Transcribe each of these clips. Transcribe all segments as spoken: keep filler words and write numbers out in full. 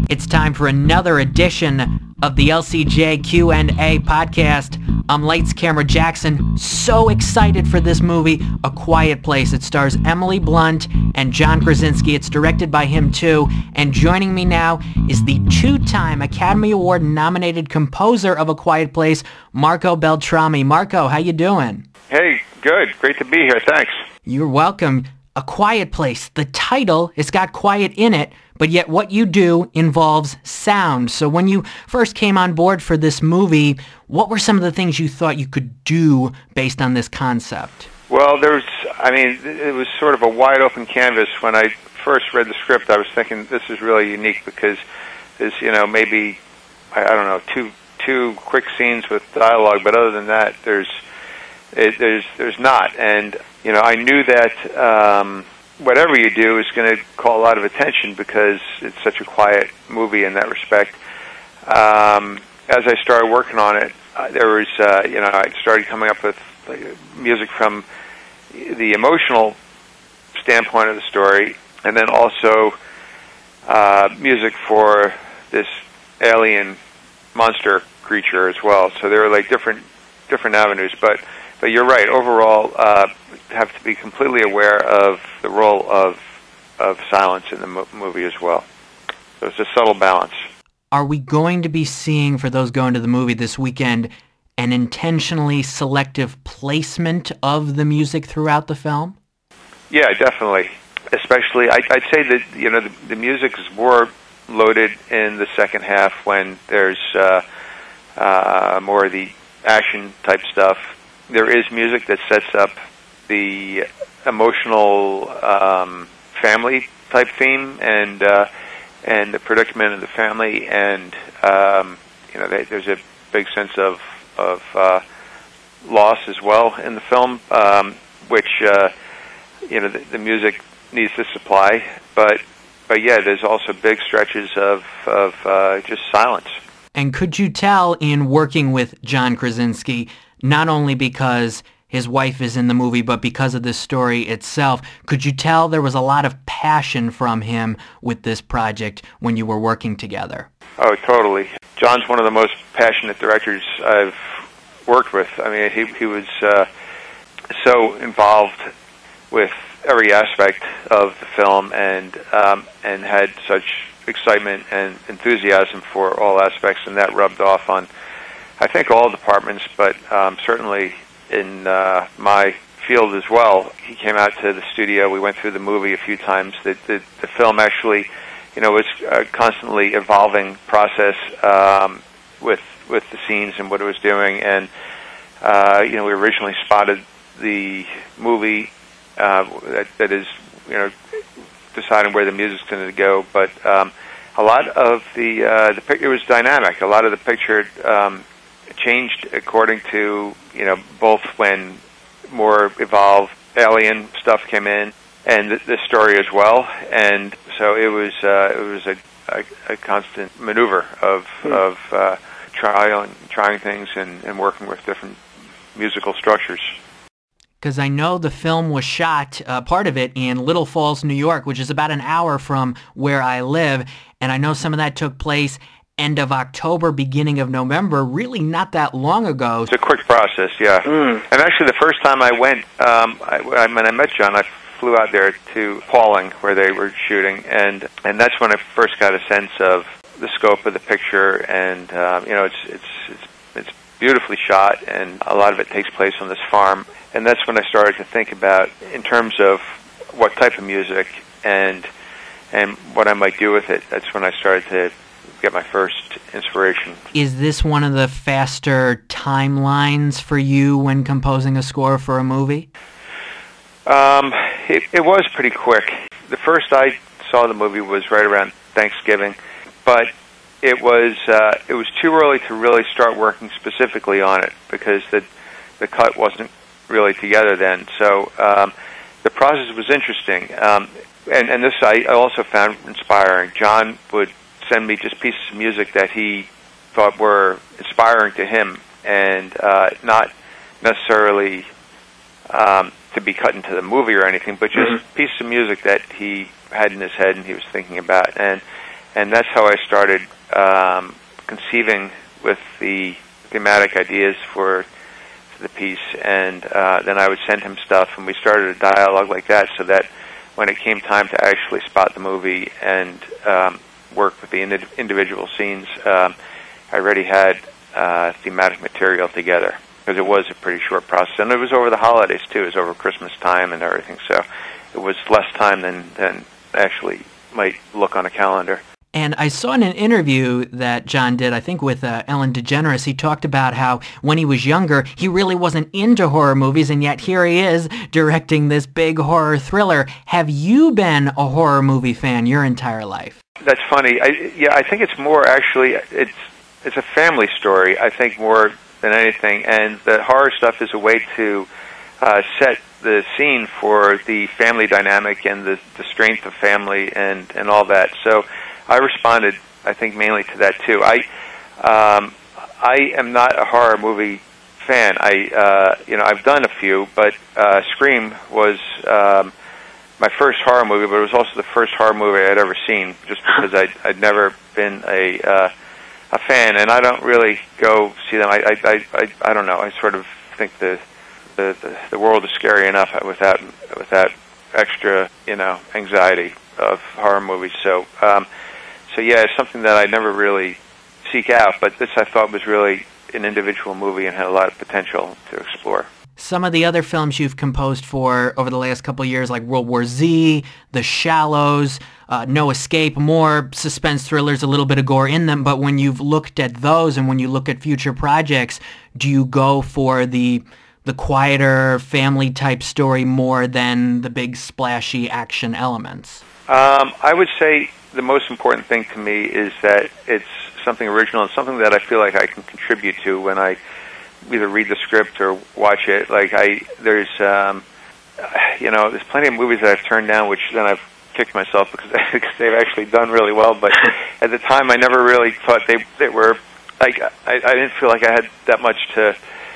It's time for another edition of the L C J Q and A podcast. I'm Lights Camera Jackson, so excited for this movie, A Quiet Place. It stars Emily Blunt and John Krasinski. It's directed by him too. And joining me now is the two-time Academy Award nominated composer of A Quiet Place, Marco Beltrami. Marco, how you doing? Hey, good. Great to be here. Thanks. You're welcome. A Quiet Place. The title, it's got quiet in it, but yet what you do involves sound. So when you first came on board for this movie, what were some of the things you thought you could do based on this concept? Well, there was, I mean, it was sort of a wide open canvas. When I first read the script, I was thinking this is really unique because there's, you know, maybe, I, I don't know, two two quick scenes with dialogue, but other than that, there's it, there's there's not. And, you know, I knew that um, whatever you do is going to call a lot of attention because it's such a quiet movie in that respect. Um, as I started working on it, uh, there was, uh, you know, I started coming up with like, music from the emotional standpoint of the story, and then also uh, music for this alien monster creature as well. So there were like different different avenues, but but you're right. Overall, uh, have to be completely aware of the role of of silence in the mo- movie as well. So it's a subtle balance. Are we going to be seeing, for those going to the movie this weekend, an intentionally selective placement of the music throughout the film? Yeah, definitely. Especially, I, I'd say that you know the, the music is more loaded in the second half when there's uh, uh, more of the action type stuff. There is music that sets up the emotional um, family type theme and uh, and the predicament of the family, and um, you know they, there's a big sense of of uh, loss as well in the film, um, which uh, you know the, the music needs to supply. But but yeah, there's also big stretches of of uh, just silence. And could you tell in working with John Krasinski, not only because his wife is in the movie, but because of this story itself, could you tell there was a lot of passion from him with this project when you were working together? Oh, totally. John's one of the most passionate directors I've worked with. I mean, he he was uh, so involved with every aspect of the film, and um, and had such excitement and enthusiasm for all aspects, and that rubbed off on, I think, all departments, but um, certainly in uh, my field as well. He came out to the studio. We went through the movie a few times. The, the, the film actually, you know, was a constantly evolving process um, with with the scenes and what it was doing. And uh, you know, we originally spotted the movie uh, that, that is, you know, deciding where the music's going to go, but um, a lot of the uh, the picture was dynamic. A lot of the picture um, changed according to, you know, both when more evolved alien stuff came in and the, the story as well. And so it was uh, it was a, a, a constant maneuver of hmm. of uh, trying trying things and, and working with different musical structures. Because I know the film was shot, uh, part of it, in Little Falls, New York, which is about an hour from where I live, and I know some of that took place end of October, beginning of November, really not that long ago. It's a quick process, yeah. Mm. And actually, the first time I went, um, I, I, when I met John, I flew out there to Pauling, where they were shooting, and, and that's when I first got a sense of the scope of the picture, and um, you know, it's it's it's it's beautifully shot, and a lot of it takes place on this farm. And that's when I started to think about, in terms of what type of music and and what I might do with it. That's when I started to get my first inspiration. Is this one of the faster timelines for you when composing a score for a movie? Um, it, it was pretty quick. The first I saw the movie was right around Thanksgiving, but it was uh, it was too early to really start working specifically on it because the the cut wasn't really together then. So um, the process was interesting, um, and and this I also found inspiring. John would send me just pieces of music that he thought were inspiring to him, and uh, not necessarily um, to be cut into the movie or anything, but just mm-hmm. pieces of music that he had in his head and he was thinking about. And and that's how I started um, conceiving with the thematic ideas for the piece, and uh, then I would send him stuff, and we started a dialogue like that, so that when it came time to actually spot the movie and um, work with the indi- individual scenes, um, I already had uh, thematic material together, because it was a pretty short process, and it was over the holidays too. It was over Christmas time and everything, so it was less time than, than actually might look on a calendar. And I saw in an interview that John did, I think with uh, Ellen DeGeneres, he talked about how when he was younger, he really wasn't into horror movies, and yet here he is directing this big horror thriller. Have you been a horror movie fan your entire life? That's funny. I, yeah, I think it's more actually, it's it's a family story, I think, more than anything, and the horror stuff is a way to uh, set the scene for the family dynamic and the, the strength of family and, and all that. So I responded, I think, mainly to that too. I um, I am not a horror movie fan. I uh, you know I've done a few, but uh, Scream was um, my first horror movie, but it was also the first horror movie I'd ever seen, just because I'd, I'd never been a uh, a fan, and I don't really go see them. I I, I, I don't know. I sort of think the the, the the world is scary enough without without extra you know anxiety of horror movies. So. Um, So yeah, it's something that I never really seek out, but this I thought was really an individual movie and had a lot of potential to explore. Some of the other films you've composed for over the last couple of years, like World War Z, The Shallows, uh, No Escape, more suspense thrillers, a little bit of gore in them, but when you've looked at those and when you look at future projects, do you go for the the quieter family-type story more than the big splashy action elements? Um, I would say the most important thing to me is that it's something original and something that I feel like I can contribute to when I either read the script or watch it. Like I, there's, um, you know, there's plenty of movies that I've turned down, which then I've kicked myself because, because they've actually done really well. But at the time, I never really thought they they were like I, I didn't feel like I had that much to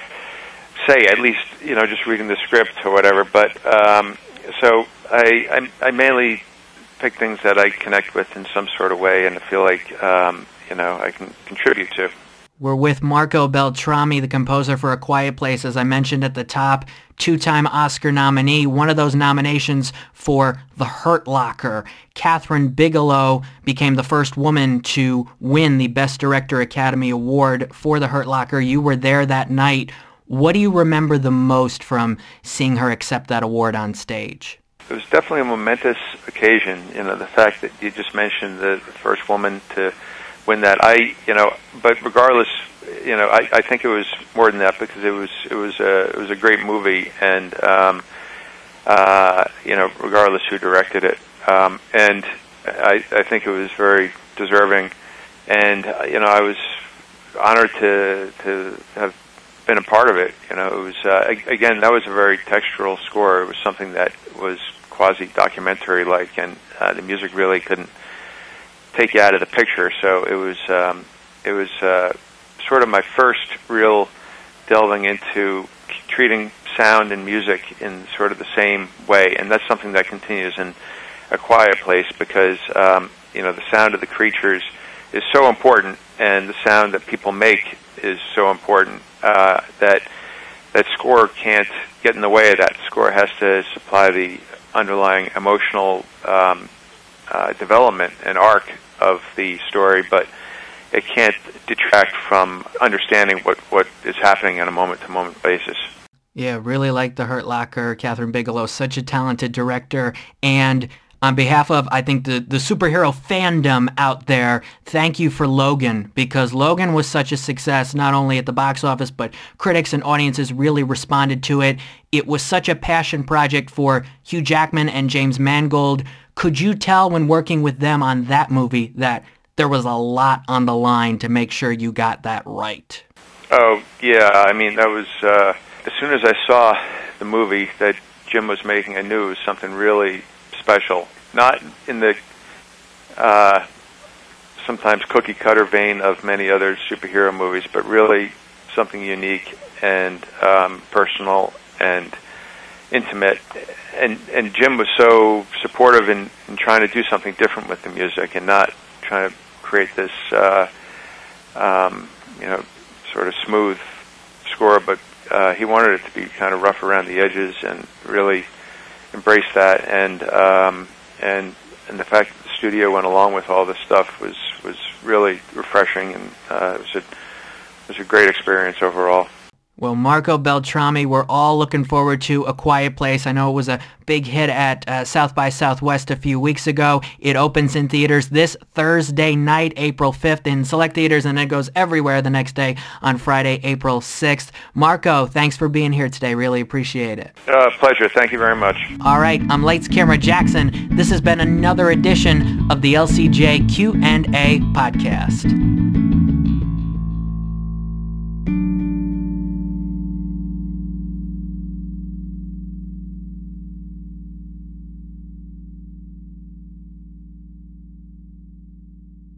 say. At least, you know, just reading the script or whatever. But um, so I, I, I mainly pick things that I connect with in some sort of way and I feel like, um, you know, I can contribute to. We're with Marco Beltrami, the composer for A Quiet Place, as I mentioned at the top, two-time Oscar nominee, one of those nominations for The Hurt Locker. Kathryn Bigelow became the first woman to win the Best Director Academy Award for The Hurt Locker. You were there that night. What do you remember the most from seeing her accept that award on stage? It was definitely a momentous occasion, you know, the fact that you just mentioned the, the first woman to win that. I, you know, but regardless, you know, I, I think it was more than that because it was it was a it was a great movie, and um, uh, you know, regardless who directed it, um, and I, I think it was very deserving, and uh, you know, I was honored to to have been a part of it. You know, it was uh, again that was a very textural score. It was something that was quasi-documentary like, and uh, the music really couldn't take you out of the picture. So it was um, it was uh, sort of my first real delving into treating sound and music in sort of the same way, and that's something that continues in A Quiet Place because um, you know the sound of the creatures is so important, and the sound that people make is so important uh, that that score can't get in the way of that. The score has to supply the underlying emotional um, uh, development and arc of the story, but it can't detract from understanding what, what is happening on a moment-to-moment basis. Yeah, really like The Hurt Locker. Kathryn Bigelow, such a talented director, and on behalf of, I think, the, the superhero fandom out there, thank you for Logan, because Logan was such a success, not only at the box office, but critics and audiences really responded to it. It was such a passion project for Hugh Jackman and James Mangold. Could you tell when working with them on that movie that there was a lot on the line to make sure you got that right? Oh, yeah, I mean, that was, uh, as soon as I saw the movie that Jim was making, I knew it was something really special, not in the uh, sometimes cookie-cutter vein of many other superhero movies, but really something unique and um, personal and intimate. And and Jim was so supportive in, in trying to do something different with the music and not trying to create this, uh, um, you know, sort of smooth score, but uh, he wanted it to be kind of rough around the edges and really embrace that. And um, and and the fact that the studio went along with all this stuff was was really refreshing, and uh, it was a it was a great experience overall. Well, Marco Beltrami, we're all looking forward to A Quiet Place. I know it was a big hit at uh, South by Southwest a few weeks ago. It opens in theaters this Thursday night, April fifth, in select theaters, and it goes everywhere the next day on Friday, April sixth. Marco, thanks for being here today. Really appreciate it. Uh, pleasure. Thank you very much. All right, I'm Lights Camera Jackson. This has been another edition of the L C J Q and A podcast.